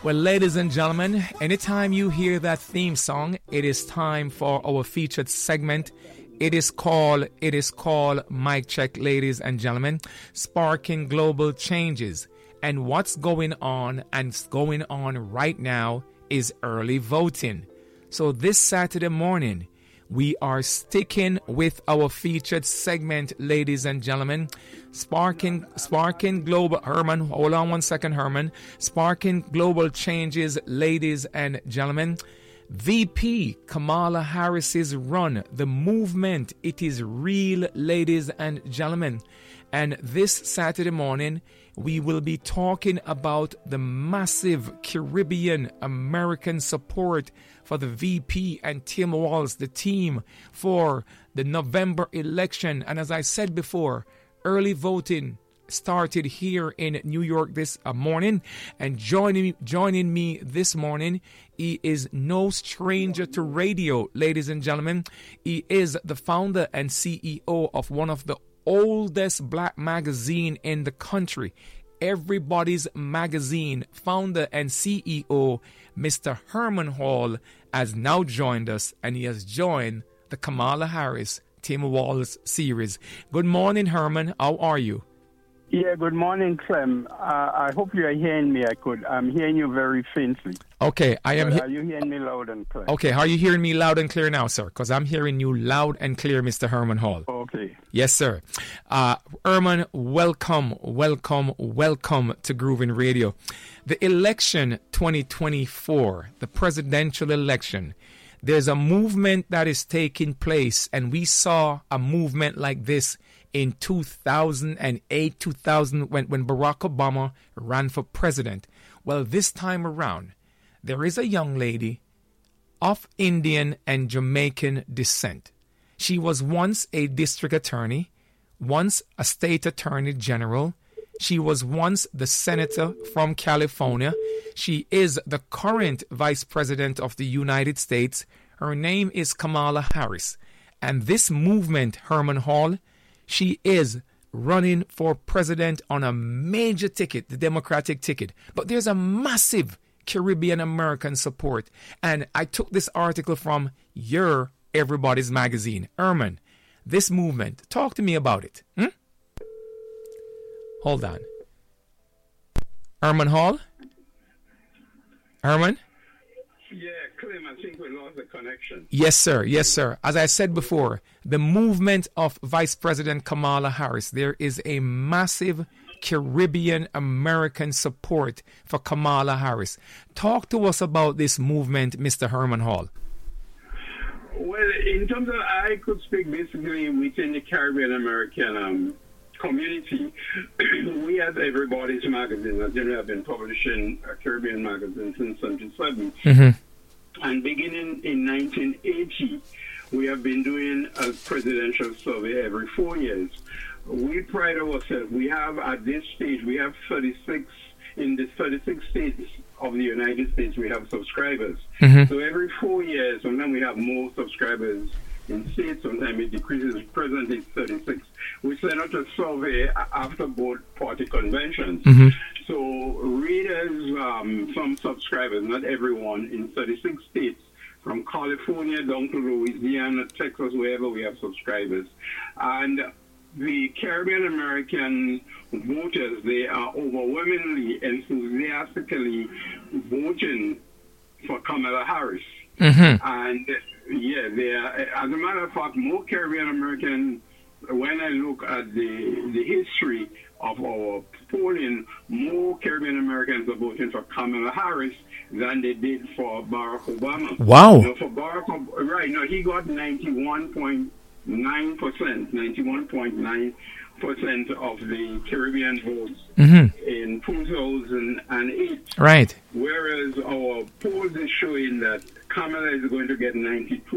Well, ladies and gentlemen, anytime you hear that theme song, it is time for our featured segment. It is called Mic Check, ladies and gentlemen, sparking global changes. And what's going on right now is early voting. So this Saturday morning, we are sticking with our featured segment, ladies and gentlemen. Sparking global, Herman, hold on one second, Herman. Sparking global changes, ladies and gentlemen. VP Kamala Harris's run, the movement, it is real, ladies and gentlemen. And this Saturday morning, we will be talking about the massive Caribbean American support for the VP and Tim Walz, the team for the November election. And as I said before, early voting started here in New York this morning. And joining me this morning, he is no stranger to radio, ladies and gentlemen. He is the founder and CEO of one of the oldest black magazine in the country, Everybody's Magazine. Founder and CEO Mr. Herman Hall has now joined us, and he has joined the Kamala Harris Tim Walz series. Good morning, Herman. How are you? Yeah, good morning, Clem. I hope you are hearing me. I'm hearing you very faintly. Okay, I am. Are you hearing me loud and clear? Okay, how are you hearing me loud and clear now, sir? Because I'm hearing you loud and clear, Mr. Herman Hall. Okay. Yes, sir. Herman, welcome to Groovin Radio. The election 2024, the presidential election, there's a movement that is taking place, and we saw a movement like this in 2008, when Barack Obama ran for president. Well, this time around, there is a young lady of Indian and Jamaican descent. She was once a district attorney, once a state attorney general. She was once the senator from California. She is the current vice president of the United States. Her name is Kamala Harris. And this movement, Herman Hall, she is running for president on a major ticket, the Democratic ticket. But there's a massive Caribbean American support. And I took this article from your Everybody's Magazine. Herman, this movement, talk to me about it. Hold on. Herman Hall? Herman? Yeah, Clem, I think we lost the connection. Yes, sir. Yes, sir. As I said before, the movement of Vice President Kamala Harris, there is a massive Caribbean American support for Kamala Harris. Talk to us about this movement, Mr. Herman Hall. Well, in terms of, I could speak basically within the Caribbean American community. We at Everybody's Magazine, as you know, have been publishing a Caribbean magazine since 1977. And beginning in 1980, we have been doing a presidential survey every 4 years. We pride ourselves. We have, at this stage, we have 36, in the 36 states of the United States, we have subscribers. So every 4 years, sometimes we have more subscribers in states, sometimes it decreases. Presently, it's 36. We send out a survey after both party conventions. So readers, some subscribers, not everyone, in 36 states, from California down to Louisiana, Texas, wherever we have subscribers. And the Caribbean American voters, they are overwhelmingly, enthusiastically voting for Kamala Harris. And yeah, they are, as a matter of fact, more Caribbean American, when I look at the history of our polling, more Caribbean Americans are voting for Kamala Harris than they did for Barack Obama. Wow. For Barack Obama, right, now he got 91.9%, 91.9% of the Caribbean votes in 2008. Right. Whereas our polls is showing that Kamala is going to get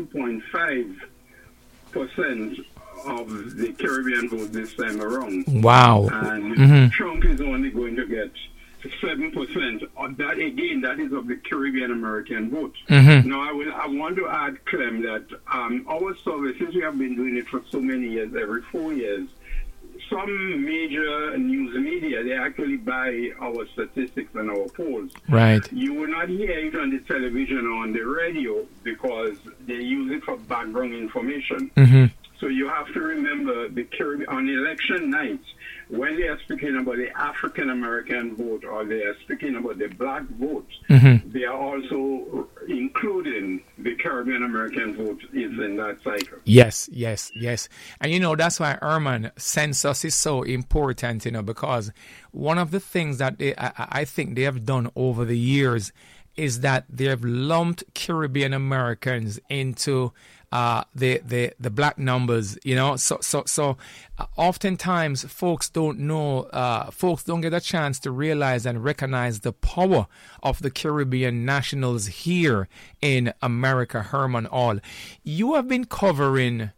92.5% of the Caribbean vote this time around. Wow. And Trump is only going to get 7% of that. Again, that is of the Caribbean American vote. Now, I want to add, Clem, that our survey, since we have been doing it for so many years, every 4 years, some major news media, they actually buy our statistics and our polls. Right. You not hear it on the television or on the radio because they use it for background information. So you have to remember the Caribbean on election night, when they are speaking about the African American vote or they are speaking about the black vote, they are also including the Caribbean American vote is in that cycle. Yes. And that's why Herman census is so important, because one of the things that I think they have done over the years is that they have lumped Caribbean Americans into the black numbers, so oftentimes folks don't know, folks don't get a chance to realize and recognize the power of the Caribbean nationals here in America. Herman Hall, you have been covering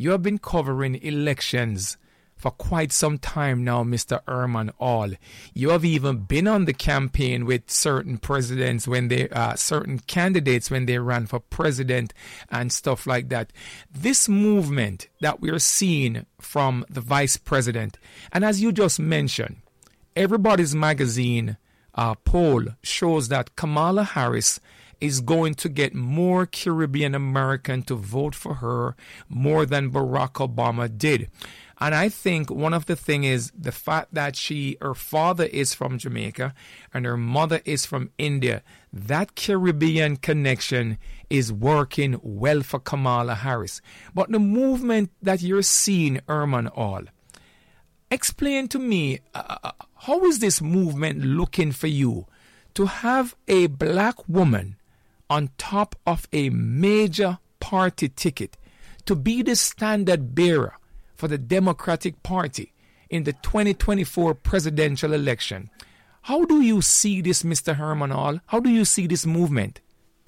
elections for quite some time now, Mr. Herman Hall. You have even been on the campaign with certain presidents when they, certain candidates when they ran for president and stuff like that. This movement that we're seeing from the vice president, and as you just mentioned, Everybody's Magazine poll shows that Kamala Harris is going to get more Caribbean American to vote for her more than Barack Obama did. And I think one of the things is the fact that her father is from Jamaica and her mother is from India. That Caribbean connection is working well for Kamala Harris. But the movement that you're seeing, Herman Hall, explain to me, how is this movement looking for you to have a black woman on top of a major party ticket to be the standard bearer for the Democratic Party in the 2024 presidential election? How do you see this, Mr. Herman Hall? How do you see this movement?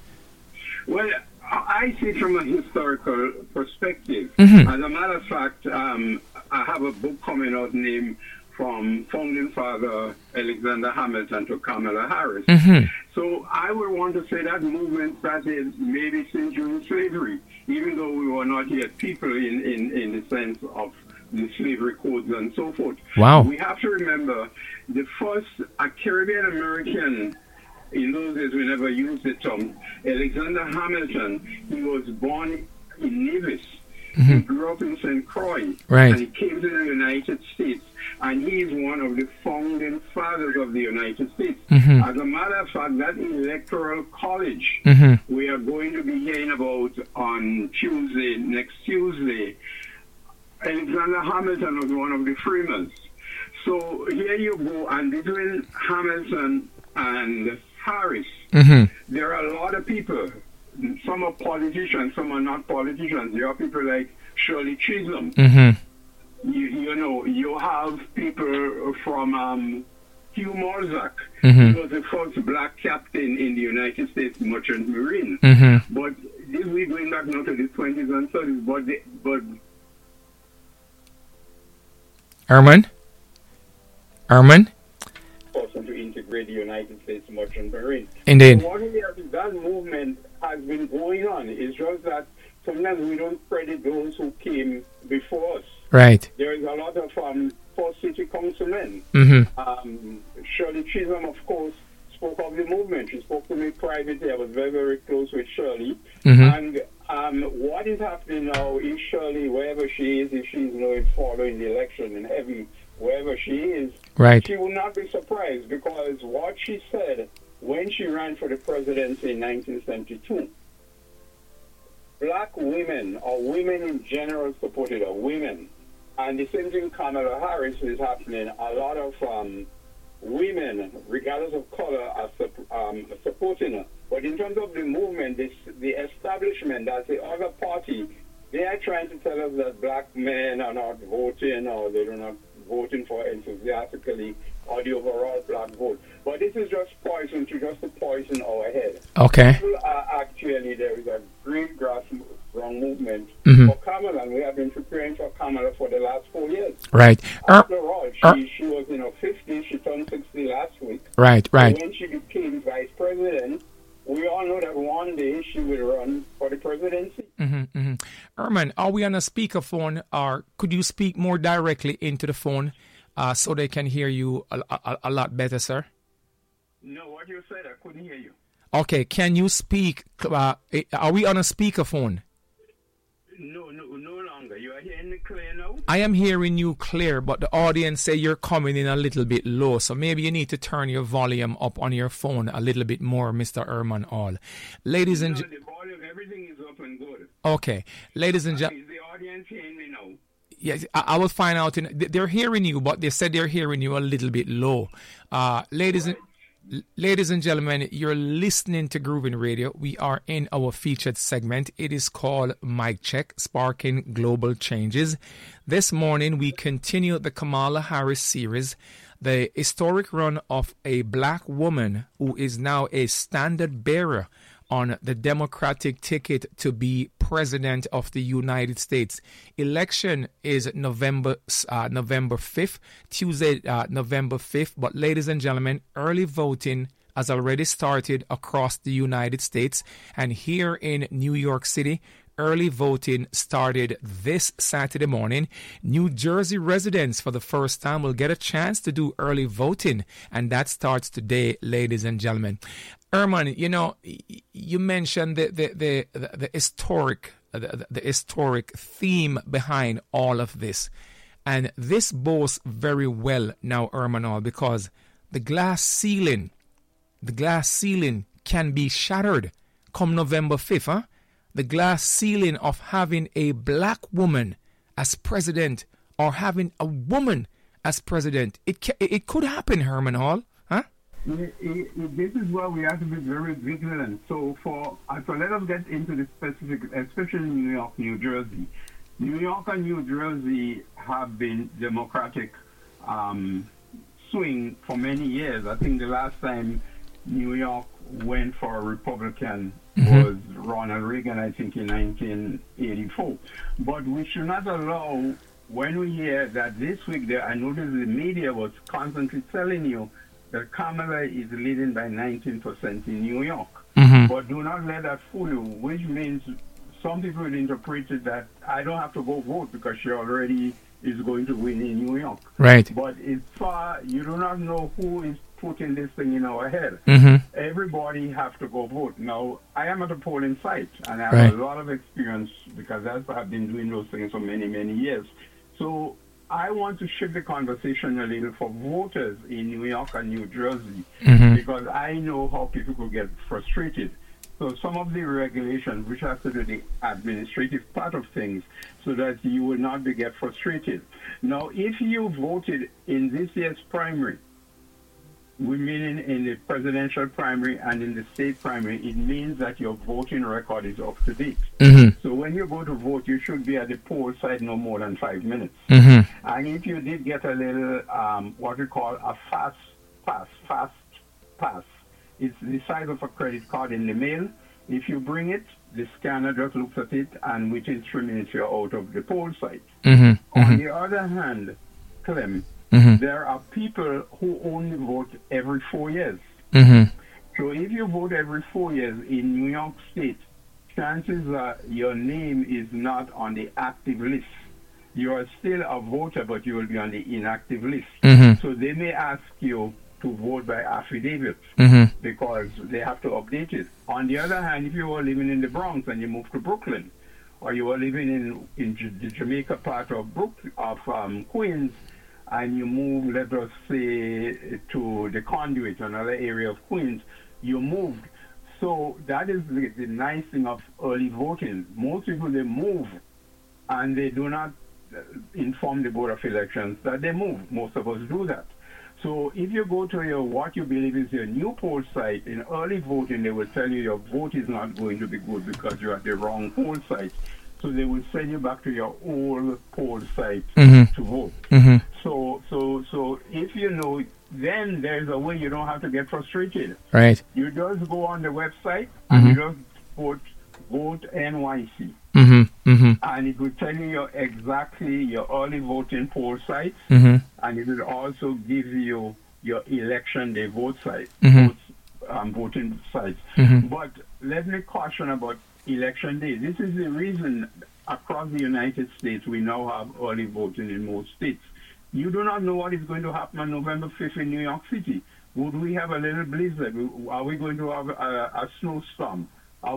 Well, I see it from a historical perspective. As a matter of fact, I have a book coming out named From Founding Father Alexander Hamilton to Kamala Harris. So I would want to say that movement started maybe since during slavery, even though we were not yet people in the sense of the slavery codes and so forth. Wow. We have to remember the first Caribbean American, in those days we never used the term, Alexander Hamilton, he was born in Nevis. He grew up in St. Croix, and he came to the United States, and he is one of the founding fathers of the United States. As a matter of fact, that electoral college we are going to be hearing about on next Tuesday, Alexander Hamilton was one of the framers. So here you go, and between Hamilton and Harris, there are a lot of people. Some are politicians, some are not politicians. There are people like Shirley Chisholm. You have people from Hugh Morzak. He was the first black captain in the United States Merchant Marine. But this we're going back now to the 20s and 30s. But Herman? Person to integrate the United States Merchant Marine. Indeed. So that movement has been going on. It's just that sometimes we don't credit those who came before us. Right. There is a lot of first city councilmen. Shirley Chisholm, of course, spoke of the movement. She spoke to me privately. I was very, very close with Shirley. And what is happening now is Shirley, wherever she is, if she's following the election in heaven, wherever she is, she will not be surprised, because what she said when she ran for the presidency in 1972, black women or women in general supported her, women. And the same thing Kamala Harris is happening. A lot of women, regardless of color, are supporting her. But in terms of the movement, the establishment, that's the other party, they are trying to tell us that black men are not voting, or they're not voting for enthusiastically, or the overall black vote. But this is just poison to poison our head. Okay. People are actually, there is a great grassroots movement for Kamala, and we have been preparing for Kamala for the last 4 years. Right. After all, she was in her 50s, she turned 60 last week. Right. So when she became vice president, we all know that one day she will run for the presidency. Herman, are we on a speakerphone, or could you speak more directly into the phone so they can hear you a lot better, sir? No, what you said, I couldn't hear you. Okay, can you speak? Are we on a speakerphone? No longer. You are hearing me clear now? I am hearing you clear, but the audience say you're coming in a little bit low, so maybe you need to turn your volume up on your phone a little bit more, Mr. Herman Hall. Ladies and the volume, everything is up and good. okay, ladies and gentlemen. Is the audience hearing me now? Yes, I will find out. They're hearing you, but they said they're hearing you a little bit low. Ladies and gentlemen, you're listening to Groovin Radio. We are in our featured segment. It is called Mic Check, Sparking Global Changes. This morning, we continue the Kamala Harris series, the historic run of a black woman who is now a standard bearer on the Democratic ticket to be President of the United States. Election is November 5th, Tuesday, November 5th. But ladies and gentlemen, early voting has already started across the United States. And here in New York City, early voting started this Saturday morning. New Jersey residents for the first time will get a chance to do early voting, and that starts today, ladies and gentlemen. Herman, you know, you mentioned the historic theme behind all of this, and this boasts very well now, Herman, because the glass ceiling can be shattered come November 5th, huh? The glass ceiling of having a black woman as president or having a woman as president. It could happen, Herman Hall, huh? This is why we have to be very vigilant. So let us get into the specific, especially New York, New Jersey. New York and New Jersey have been Democratic swing for many years. I think the last time New York went for a Republican was Ronald Reagan, I think, in 1984. But we should not allow, when we hear that this week, I noticed the media was constantly telling you that Kamala is leading by 19% in New York. But do not let that fool you, which means some people will interpret it that I don't have to go vote because she already is going to win in New York. Right. But it's far, you do not know who is putting this thing in our head. Everybody have to go vote. Now, I am at a polling site, and I have a lot of experience because I've been doing those things for many, many years. So I want to shift the conversation a little for voters in New York and New Jersey because I know how people could get frustrated. So some of the regulations, which have to do the administrative part of things, so that you will not get frustrated. Now, if you voted in this year's primary, meaning in the presidential primary and in the state primary, it means that your voting record is up to date. So when you go to vote, you should be at the poll site no more than 5 minutes. And if you did get a little, what we call a fast pass, it's the size of a credit card in the mail. If you bring it, the scanner just looks at it, and within 3 minutes, you're out of the poll site. On the other hand, Clem, there are people who only vote every 4 years. So if you vote every 4 years in New York State, chances are your name is not on the active list. You are still a voter, but you will be on the inactive list. So they may ask you to vote by affidavit because they have to update it. On the other hand, if you are living in the Bronx and you move to Brooklyn, or you are living in the Jamaica part of Queens, and you move, let us say, to the Conduit, another area of Queens, you moved. So that is the nice thing of early voting. Most people, they move, and they do not inform the Board of Elections that they move. Most of us do that. So if you go to what you believe is your new poll site, in early voting, they will tell you your vote is not going to be good because you're at the wrong poll site. So they will send you back to your old poll site to vote. So if you know, then there's a way you don't have to get frustrated. Right. You just go on the website and you just vote NYC. And it will tell you exactly your early voting poll sites, and it will also give you your election day vote site, voting sites. But let me caution about election day. This is the reason across the United States we now have early voting in most states. You do not know what is going to happen on November 5th in New York City. Would we have a little blizzard? Are we going to have a snowstorm?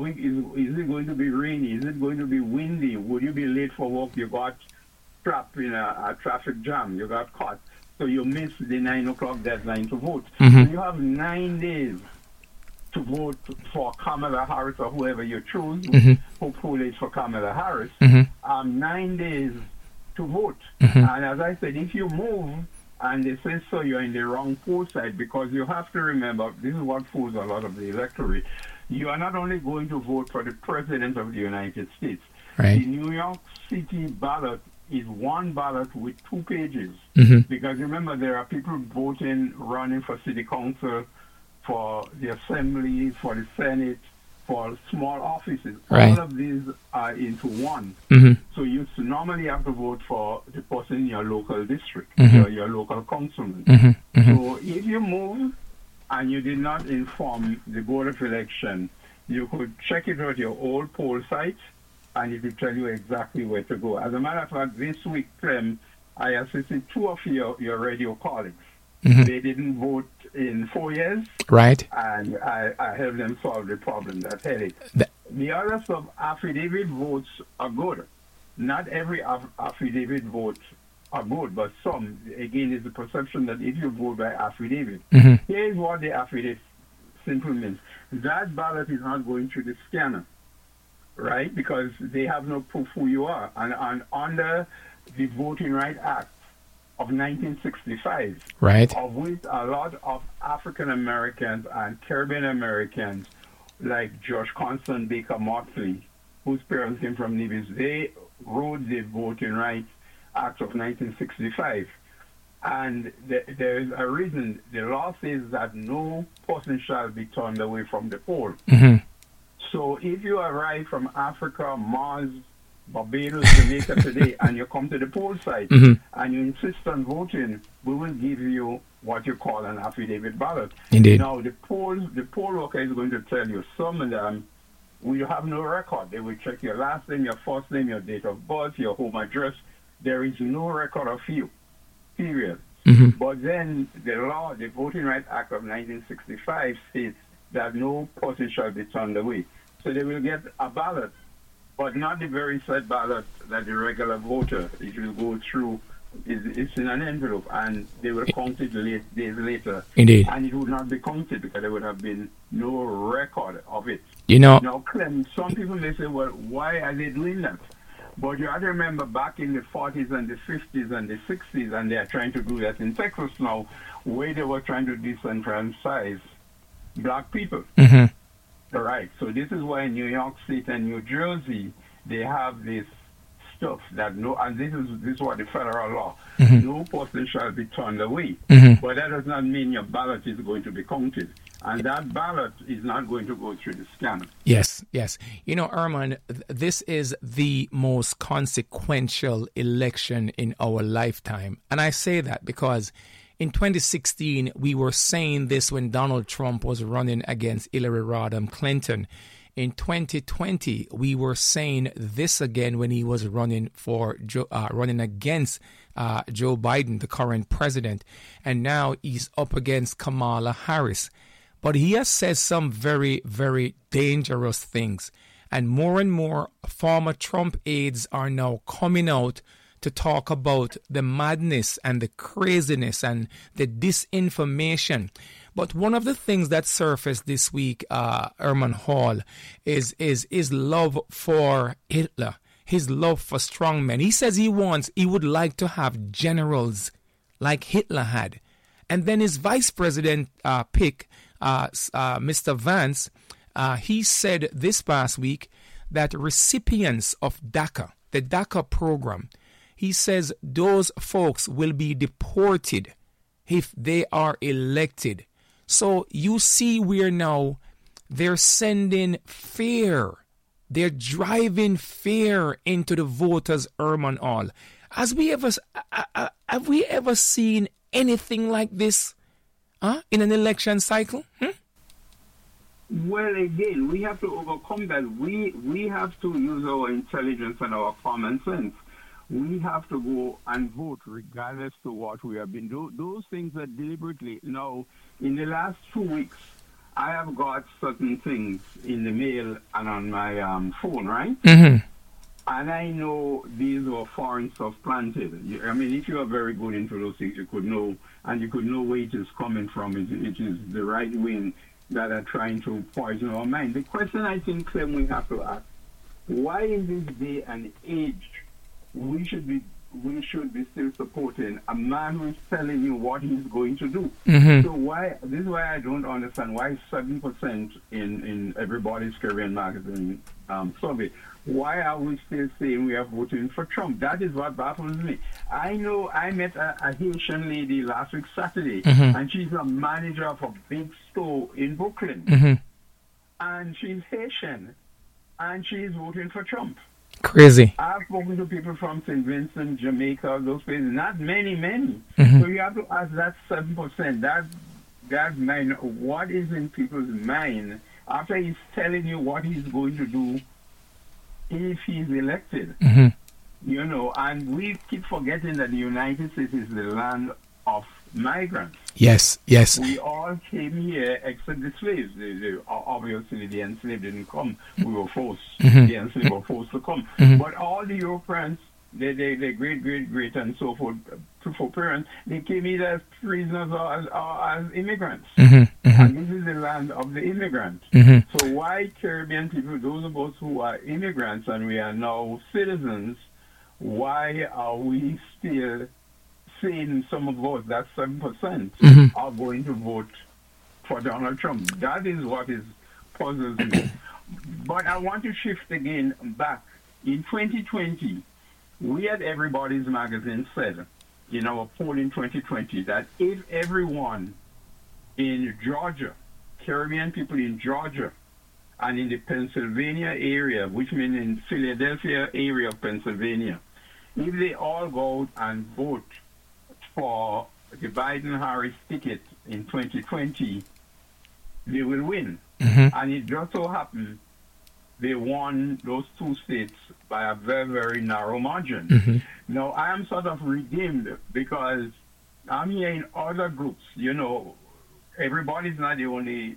Is it going to be rainy? Is it going to be windy? Would you be late for work? You got trapped in a traffic jam. You got caught. So you missed the 9 o'clock deadline to vote. Mm-hmm. So you have 9 days to vote for Kamala Harris or whoever you choose. Mm-hmm. Hopefully it's for Kamala Harris. Mm-hmm. 9 days to vote. Mm-hmm. And as I said, if you move and they say so, you're in the wrong poll side, because you have to remember, this is what fools a lot of the electorate. You are not only going to vote for the President of the United States. Right. The New York City ballot is one ballot with 2 pages. Mm-hmm. Because remember, there are people voting, running for city council, for the assembly, for the Senate, for small offices. Right. All of these are into one. Mm-hmm. So you normally have to vote for the person in your local district, Mm-hmm. your local councilman. Mm-hmm. Mm-hmm. So if you move and you did not inform the Board of Election, you could check it at your old poll site, and it will tell you exactly where to go. As a matter of fact, this week, Clem, I assisted 2 of your radio colleagues. Mm-hmm. They didn't vote in 4 years, Right. and I helped them solve the problem, that headache. The other stuff, affidavit votes are good. Not every affidavit vote are good, but some, again, is the perception that if you vote by affidavit, Mm-hmm. here's what the affidavit simply means. That ballot is not going through the scanner, right? Because they have no proof who you are. And under the Voting Rights Act of 1965, Right. of which a lot of African Americans and Caribbean Americans, like George Constant Baker Motley, whose parents came from Nevis, they wrote the Voting Rights Act of 1965. And there is a reason. The law says that no person shall be turned away from the poll. Mm-hmm. So if you arrive from Africa, Mars, Barbados, Jamaica today, and you come to the poll site, Mm-hmm. and you insist on voting, we will give you what you call an affidavit ballot. Indeed. Now, the poll worker is going to tell you, some of them will have no record. They will check your last name, your first name, your date of birth, your home address. There is no record of you, period. Mm-hmm. But then the law, the Voting Rights Act of 1965, states that no person shall be turned away. So they will get a ballot, but not the very set ballot that the regular voter, it will go through. It's in an envelope, and they will count it days later. Indeed. And it would not be counted because there would have been no record of it. You know. Now, Clem, some people may say, well, why are they doing that? But you have to remember back in the 40s and the 50s and the 60s, and they are trying to do that in Texas now, where they were trying to disenfranchise black people. Mm-hmm. All right. So this is why in New York State and New Jersey, they have this stuff that and this is what the federal law, Mm-hmm. no person shall be turned away. Mm-hmm. But that does not mean your ballot is going to be counted. And that ballot is not going to go through the scanner. Yes, yes. You know, Herman, this is the most consequential election in our lifetime. And I say that because in 2016, we were saying this when Donald Trump was running against Hillary Rodham Clinton. In 2020, we were saying this again when he was running against Joe Biden, the current president. And now he's up against Kamala Harris. But he has said some very, very dangerous things. And more former Trump aides are now coming out to talk about the madness and the craziness and the disinformation. But one of the things that surfaced this week, Herman Hall, is his love for Hitler, his love for strong men. He says he would like to have generals like Hitler had. And then his vice president pick, Mr. Vance, he said this past week that recipients of DACA, the DACA program, he says those folks will be deported if they are elected. So you see where now they're sending fear. They're driving fear into the voters, Herman Hall. Have we ever seen anything like this in an election cycle? Well, again, we have to overcome that. We have to use our intelligence and our common sense. We have to go and vote regardless to what we have been doing. Those things are deliberately. Now, in the last 2 weeks, I have got certain things in the mail and on my phone, right? Mm-hmm. And I know these were foreign stuff planted. I mean, if you are very good into those things, you could know, and you could know where it is coming from. It is the right wing that are trying to poison our mind. The question I think, Clem, we have to ask, why in this day and age we should be still supporting a man who is telling you what he's going to do. Mm-hmm. So this is why I don't understand why 7% in Everybody's Caribbean Magazine survey. Why are we still saying we are voting for Trump? That is what baffles me. I know I met a Haitian lady last week Saturday, mm-hmm. and she's a manager of a big store in Brooklyn, mm-hmm. and she's Haitian, and she's voting for Trump. Crazy. I've spoken to people from St. Vincent, Jamaica, those places. Not many. Mm-hmm. So you have to ask that 7%. That mind. What is in people's mind after he's telling you what he's going to do if he's elected? Mm-hmm. You know, and we keep forgetting that the United States is the land of migrants. Yes. We all came here except the slaves. Obviously, the enslaved didn't come. We were forced. Mm-hmm. The enslaved were forced to come. Mm-hmm. But all the Europeans, their great, and so forth, parents, they came either as prisoners or as immigrants. Mm-hmm. Mm-hmm. And this is the land of the immigrants. Mm-hmm. So why Caribbean people, those of us who are immigrants and we are now citizens, why are we still saying some of us, that 7%, mm-hmm. are going to vote for Donald Trump? That is what puzzles me. But I want to shift again back. In 2020, we at Everybody's Magazine said in our poll in 2020 that if everyone in Georgia, Caribbean people in Georgia, and in the Pennsylvania area, which means in Philadelphia area of Pennsylvania, if they all go out and vote for the Biden-Harris ticket in 2020, they will win. Mm-hmm. And it just so happened they won those two states by a very, very narrow margin. Mm-hmm. Now, I am sort of redeemed because I'm hearing other groups, you know, Everybody's not the only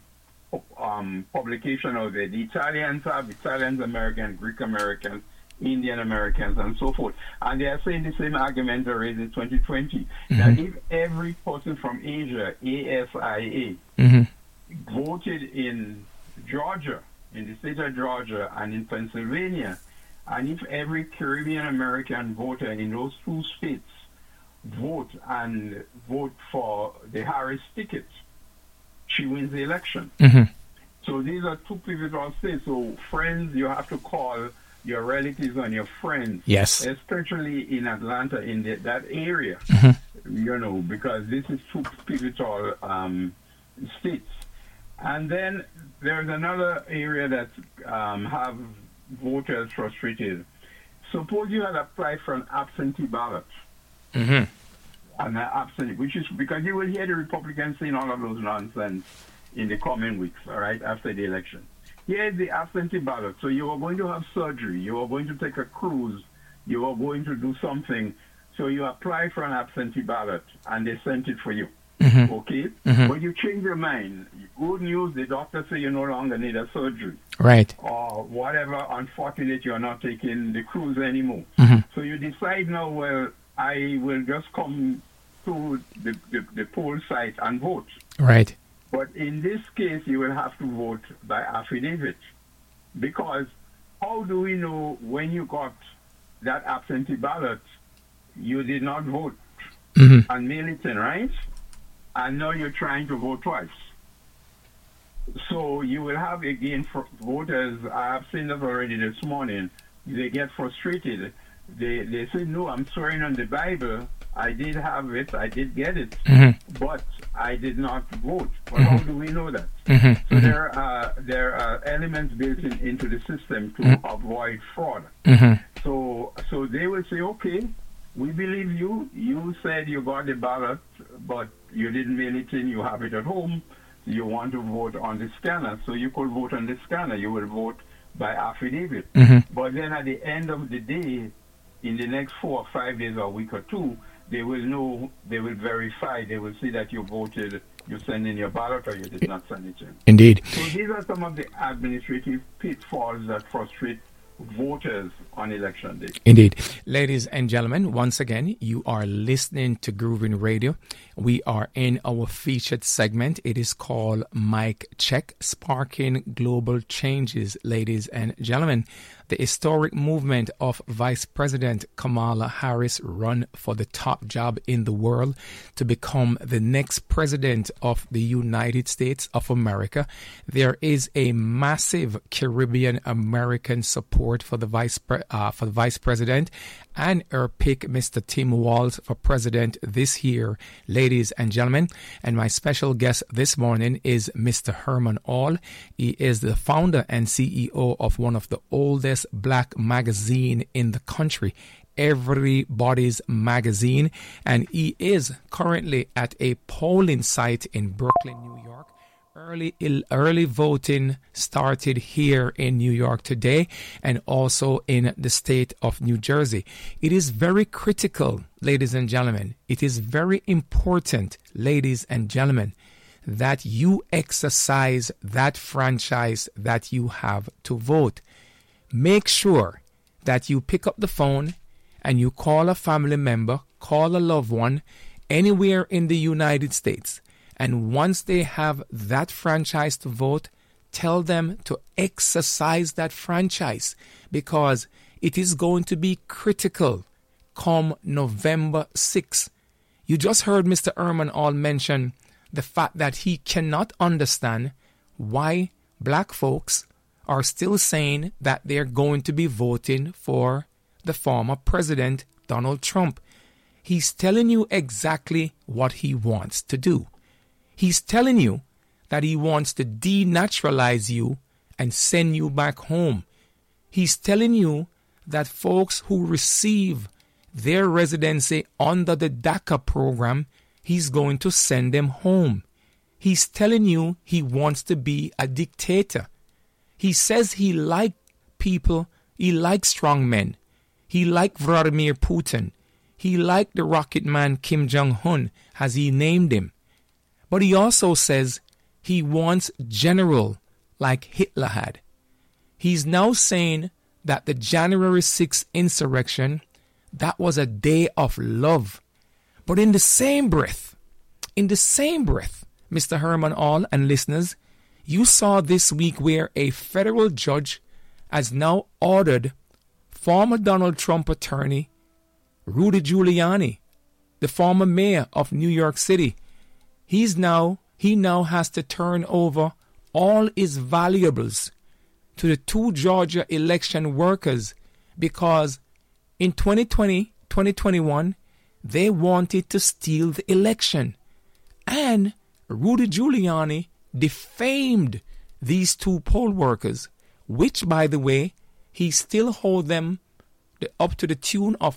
publication out there. The Italians have Italians, Americans, Greek Americans, Indian Americans, and so forth. And they are saying the same argument they raised in 2020, mm-hmm. that if every person from Asia, ASIA, mm-hmm. voted in Georgia, in the state of Georgia, and in Pennsylvania, and if every Caribbean American voter in those two states vote for the Harris ticket, she wins the election. Mm-hmm. So these are two pivotal states. So friends, you have to call your relatives and your friends. Yes. Especially in Atlanta, in that area, mm-hmm. you know, because this is two pivotal states. And then there's another area that have voters frustrated. Suppose you had applied for an absentee ballot. Mm-hmm. And absentee, which is because you will hear the Republicans saying all of those nonsense in the coming weeks, all right, after the election. Here's the absentee ballot. So you are going to have surgery. You are going to take a cruise. You are going to do something. So you apply for an absentee ballot, and they sent it for you. Mm-hmm. Okay? Mm-hmm. But you change your mind. Good news, the doctor say you no longer need a surgery. Right. Or whatever, unfortunate, you're not taking the cruise anymore. Mm-hmm. So you decide now, well, I will just come to the poll site and vote. Right. But in this case, you will have to vote by affidavit. Because how do we know when you got that absentee ballot, you did not vote mm-hmm. and mail it in, right? And now you're trying to vote twice. So you will have, again, for voters, I have seen that already this morning, they get frustrated. They say, no, I'm swearing on the Bible. I did have it. I did get it. Mm-hmm. But I did not vote. But mm-hmm. how do we know that? Mm-hmm. So there are elements built into the system to mm-hmm. avoid fraud. Mm-hmm. So they will say, okay, we believe you. You said you got the ballot, but you didn't mail it in. You have it at home. You want to vote on the scanner. So you could vote on the scanner. You will vote by affidavit. Mm-hmm. But then at the end of the day, in the next 4 or 5 days or a week or two, they will know, they will verify, they will see that you voted you send in your ballot or you did not send it in. Indeed. So these are some of the administrative pitfalls that frustrate voters on election day. Indeed. Ladies and gentlemen, once again, you are listening to Groovin Radio. We are in our featured segment. It is called Mic Check, Sparking Global Changes. Ladies and gentlemen, the historic movement of Vice President Kamala Harris run for the top job in the world to become the next president of the United States of America. There is a massive Caribbean American support for the vice president and her pick, Mr. Tim Walz, for president this year, ladies and gentlemen. And my special guest this morning is Mr. Herman All. He is the founder and CEO of one of the oldest black magazine in the country, Everybody's Magazine, and he is currently at a polling site in Brooklyn, New York. Early voting started here in New York today and also in the state of New Jersey. It is very critical, ladies and gentlemen. It is very important, ladies and gentlemen, that you exercise that franchise that you have to vote. Make sure that you pick up the phone and you call a family member, call a loved one anywhere in the United States. And once they have that franchise to vote, tell them to exercise that franchise, because it is going to be critical come November 6th. You just heard Mr. Herman All mention the fact that he cannot understand why black folks are still saying that they're going to be voting for the former president, Donald Trump. He's telling you exactly what he wants to do. He's telling you that he wants to denaturalize you and send you back home. He's telling you that folks who receive their residency under the DACA program, he's going to send them home. He's telling you he wants to be a dictator. He says he likes people, he likes strong men. He liked Vladimir Putin. He liked the rocket man Kim Jong-un, as he named him. But he also says he wants general like Hitler had. He's now saying that the January 6th insurrection, that was a day of love. But in the same breath, Mr. Herman All and listeners, you saw this week where a federal judge has now ordered former Donald Trump attorney Rudy Giuliani, the former mayor of New York City, he now has to turn over all his valuables to the two Georgia election workers, because in 2021, they wanted to steal the election. And Rudy Giuliani defamed these two poll workers, which, by the way, he still hold them up to the tune of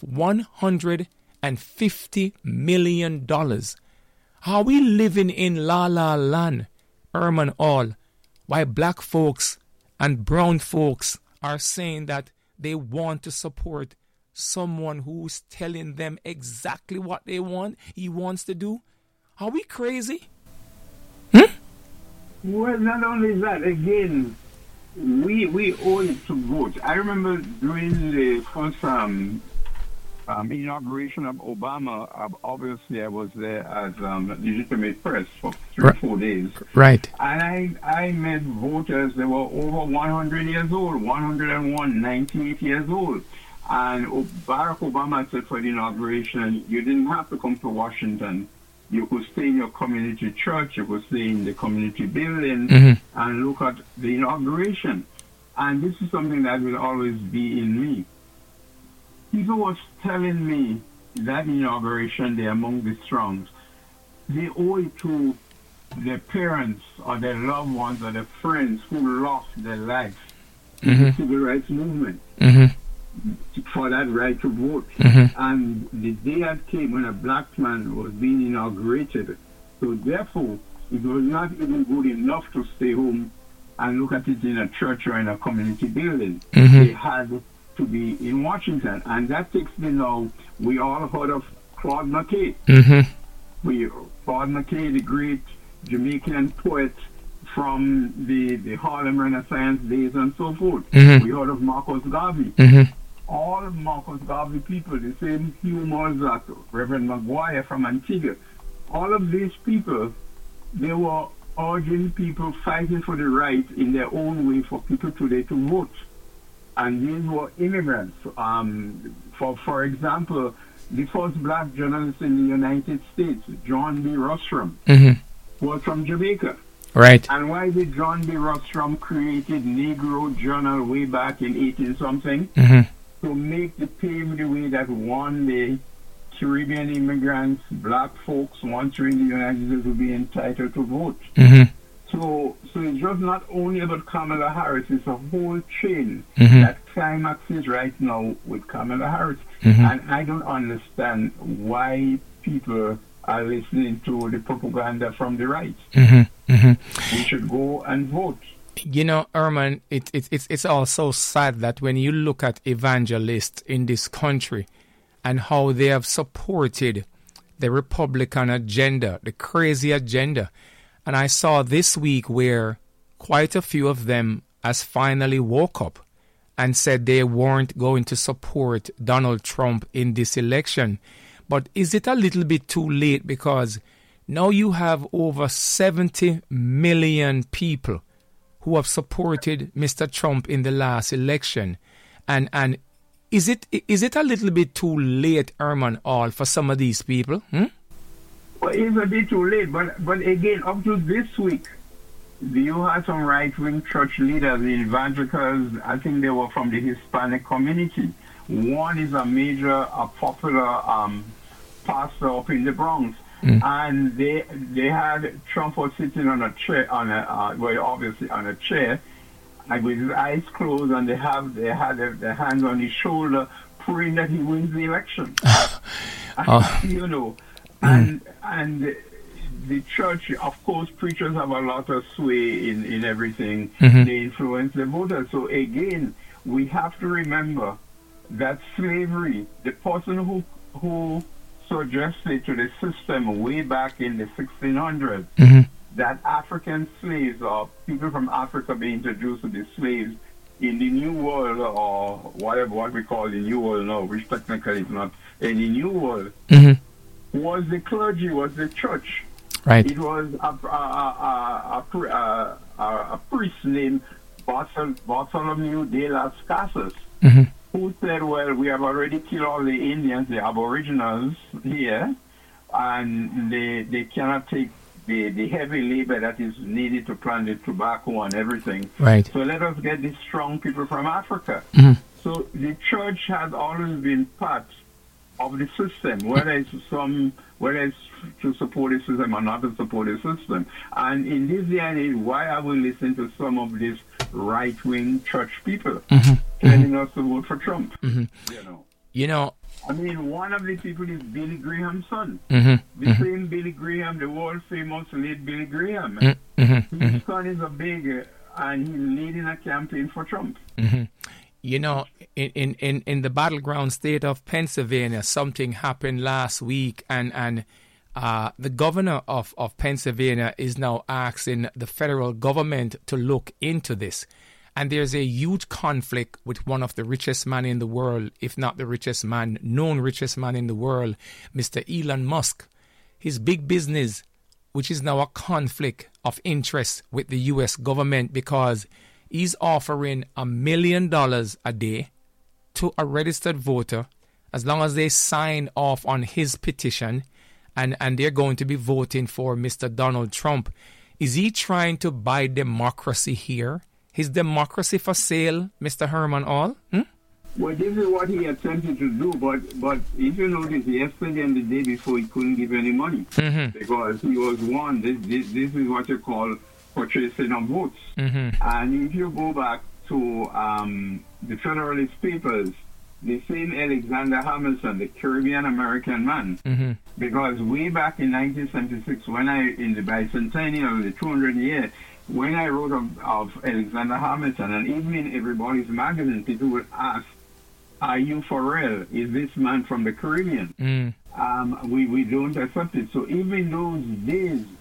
$150 million. Are we living in La La Land, Herman All? Why black folks and brown folks are saying that they want to support someone who's telling them exactly what he wants to do? Are we crazy? Well, not only that, again, we owe it to vote. I remember during the first inauguration of Obama, obviously I was there as legitimate press for 4 days. Right. And I met voters that were over 100 years old, 101, 98 years old. And Barack Obama said for the inauguration, you didn't have to come to Washington. You could stay in your community church, you could stay in the community building and look at the inauguration. And this is something that will always be in me. People was telling me that inauguration day among the Strongs, they owe it to their parents or their loved ones or their friends who lost their life in the civil rights movement for that right to vote. And the day that came when a black man was being inaugurated, so therefore it was not even good enough to stay home and look at it in a church or in a community building. They had to be in Washington. And that takes me now, we all heard of Claude McKay. Claude McKay, the great Jamaican poets from the Harlem Renaissance days and so forth. Mm-hmm. We heard of Marcus Garvey. Mm-hmm. All Marcus Garvey people, the same Hugh Morzak, Reverend Maguire from Antigua, all of these people, they were urging people fighting for the right in their own way for people today to vote. And these were immigrants. For example, the first black journalist in the United States, John B. Rostrom, Mm-hmm. was from Jamaica. Right. And why did John B. Rostrom created Negro Journal way back in 18-something? Mm-hmm. To make the pave the way that one day Caribbean immigrants, black folks, once you're in the United States, will be entitled to vote. Mm-hmm. So it's just not only about Kamala Harris, it's a whole chain Mm-hmm. that climaxes right now with Kamala Harris. Mm-hmm. And I don't understand why people are listening to the propaganda from the right. Mm-hmm. Mm-hmm. We should go and vote. You know, Herman, it's also sad that when you look at evangelists in this country and how they have supported the Republican agenda, the crazy agenda. And I saw this week where quite a few of them has finally woke up and said they weren't going to support Donald Trump in this election. But is it a little bit too late? Because now you have over 70 million people who have supported Mr. Trump in the last election. And is it a little bit too late, Herman, all for some of these people? Well, it's a bit too late, but again, up to this week, you had some right-wing church leaders, the evangelicals, I think they were from the Hispanic community. One is a popular pastor up in the Bronx. And they had Trump was sitting on a chair, obviously on a chair, and with his eyes closed, and they had their hands on his shoulder, praying that he wins the election. You know, and the church, of course, preachers have a lot of sway in everything. Mm-hmm. They influence the voters. So again, we have to remember that slavery, the person who suggested to the system way back in the 1600s Mm-hmm. that African slaves or people from Africa be introduced to the slaves in the New World, or what we call the New World now, which technically is not in the New World, Mm-hmm. was the clergy, was the church. Right. It was a priest named Bartholomew de las Casas, Mm-hmm. who said, well, we have already killed all the Indians, the aboriginals here, and they cannot take the heavy labor that is needed to plant the tobacco and everything. Right. So let us get these strong people from Africa. Mm-hmm. So the church has always been part of the system, whether it's to support the system or not to support the system. And in this day and age, why are we listening to some of these right-wing church people telling us to vote for Trump? You know, I mean, one of the people is Billy Graham's son. The same Billy Graham, the world-famous late Billy Graham. His son is a big, and he's leading a campaign for Trump. You know, in the battleground state of Pennsylvania, something happened last week, and the governor of Pennsylvania is now asking the federal government to look into this. And there's a huge conflict with one of the richest men in the world, if not the richest man, known richest man in the world, Mr. Elon Musk. His big business, which is now a conflict of interest with the U.S. government, because he's offering $1 million a day to a registered voter as long as they sign off on his petition, and they're going to be voting for Mr. Donald Trump. Is he trying to buy democracy here? Is democracy for sale, Mr. Herman All? Well, this is what he attempted to do, but if you notice, yesterday and the day before, he couldn't give any money because he was one. This is what you call purchasing of votes. And if you go back to the Federalist Papers, the same Alexander Hamilton, the Caribbean American man, because way back in 1976, in the bicentennial, the 200th year, when I wrote of Alexander Hamilton, and even in Everybody's Magazine, people would ask, are you for real? Is this man from the Caribbean? We don't accept it. So even those days,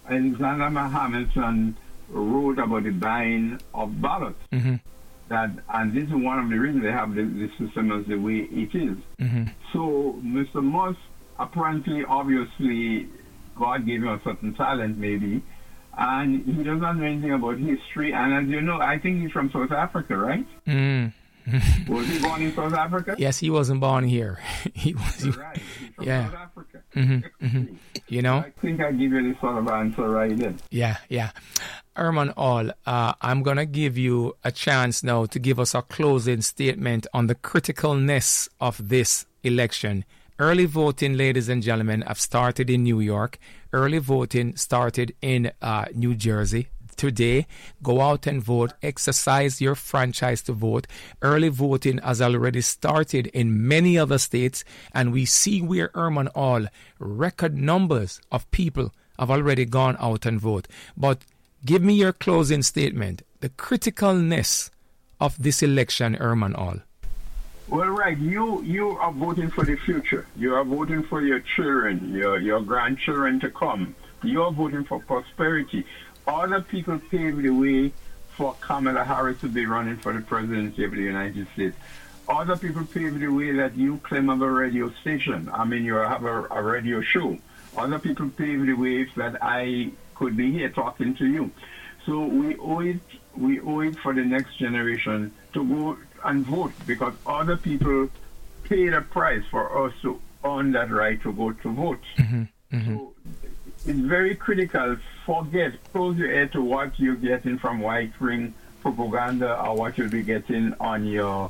Alexander Hamilton wrote about the buying of ballots. Mm-hmm. And this is one of the reasons they have the system as the way it is. Mm-hmm. So Mr. Musk, apparently, obviously, God gave him a certain talent, maybe, and he does not know anything about history. And as you know, I think he's from South Africa, right? Mm. Was he born in South Africa? Yes, he wasn't born here. He was. Right. He's from Yeah. South Africa. Mm-hmm. Mm-hmm. You know? I think I give you this sort of answer right then. Yeah, yeah. Herman All, I'm going to give you a chance now to give us a closing statement on the criticalness of this election. Early voting, ladies and gentlemen, have started in New York. Early voting started in New Jersey. Today, go out and vote. Exercise your franchise to vote. Early voting has already started in many other states, and we see where Herman All, record numbers of people have already gone out and vote. But give me your closing statement, the criticalness of this election, Herman All. Well, right. You are voting for the future. You are voting for your children, your grandchildren to come. You are voting for prosperity. Other people paved the way for Kamala Harris to be running for the presidency of the United States. Other people paved the way that you claim have a radio station. I mean, you have a radio show. Other people paved the way that I could be here talking to you. So we owe it for the next generation to go and vote, because other people paid a price for us to earn that right to go to vote. Mm-hmm. Mm-hmm. So it's very critical. Close your ear to what you're getting from white ring propaganda or what you'll be getting on your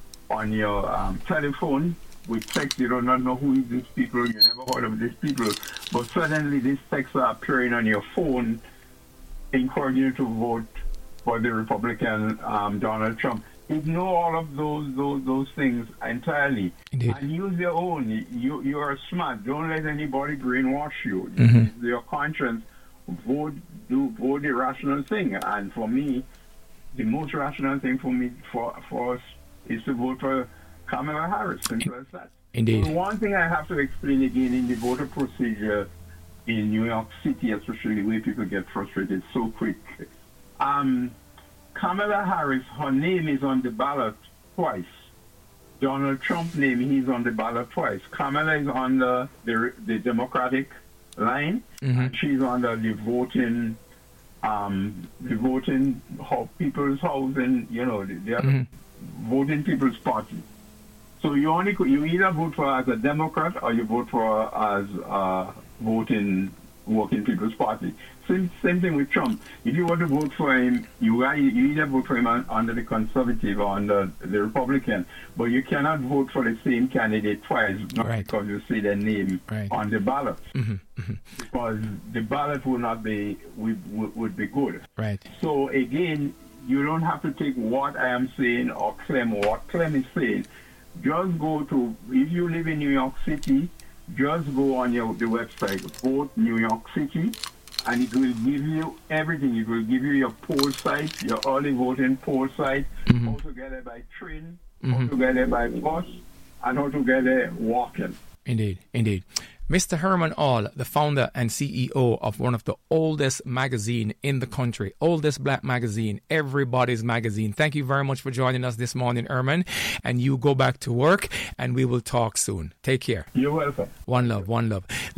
telephone. With text, you do not know who is these people, you never heard of these people, but suddenly these texts are appearing on your phone encouraging you to vote for the Republican Donald Trump. Ignore all of those things entirely. Indeed. And use your own. You are smart. Don't let anybody brainwash you. Mm-hmm. Your conscience. Vote the rational thing. And for me, the most rational thing for us is to vote for Kamala Harris. Simple as that. Indeed. So one thing I have to explain again in the voter procedure in New York City, especially where people get frustrated so quick. Kamala Harris, her name is on the ballot twice. Donald Trump's name, he's on the ballot twice. Kamala is on the Democratic line, Mm-hmm. and she's under the voting people's house, and the other voting people's party. So you either vote for as a Democrat or you vote for as voting working people's party. Same thing with Trump. If you want to vote for him, you either vote for him under the Conservative or under the Republican, but you cannot vote for the same candidate twice, not Right. because you see their name Right. on the ballot, Mm-hmm. Mm-hmm. because the ballot would be good. Right. So again, you don't have to take what I am saying or Clem or what Clem is saying. Just go to, if you live in New York City, just go on the website, vote New York City, and it will give you everything. It will give you your poll site, your early voting poll site, how to get there by train, how to get there by bus, and how to get there walking. Indeed, indeed. Mr. Herman All, the founder and CEO of one of the oldest magazine in the country, oldest black magazine, Everybody's Magazine. Thank you very much for joining us this morning, Herman. And you go back to work, and we will talk soon. Take care. You're welcome. One love, one love.